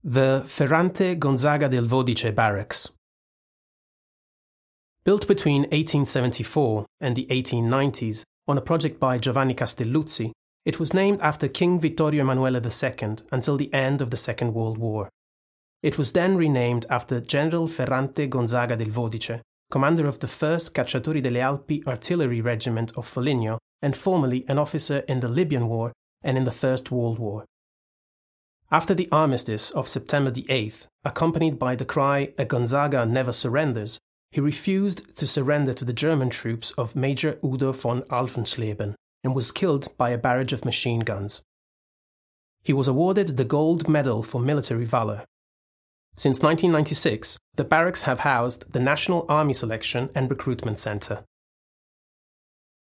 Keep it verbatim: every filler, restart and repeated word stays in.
The Ferrante Gonzaga del Vodice Barracks. Built between eighteen seventy-four and the eighteen nineties on a project by Giovanni Castelluzzi, it was named after King Vittorio Emanuele the Second until the end of the Second World War. It was then renamed after General Ferrante Gonzaga del Vodice, commander of the first Cacciatori delle Alpi Artillery Regiment of Foligno and formerly an officer in the Libyan War and in the First World War. After the armistice of September the eighth, accompanied by the cry "A Gonzaga never surrenders," he refused to surrender to the German troops of Major Udo von Alvensleben and was killed by a barrage of machine guns. He was awarded the Gold Medal for Military Valor. Since nineteen ninety-six, the barracks have housed the National Army Selection and Recruitment Center.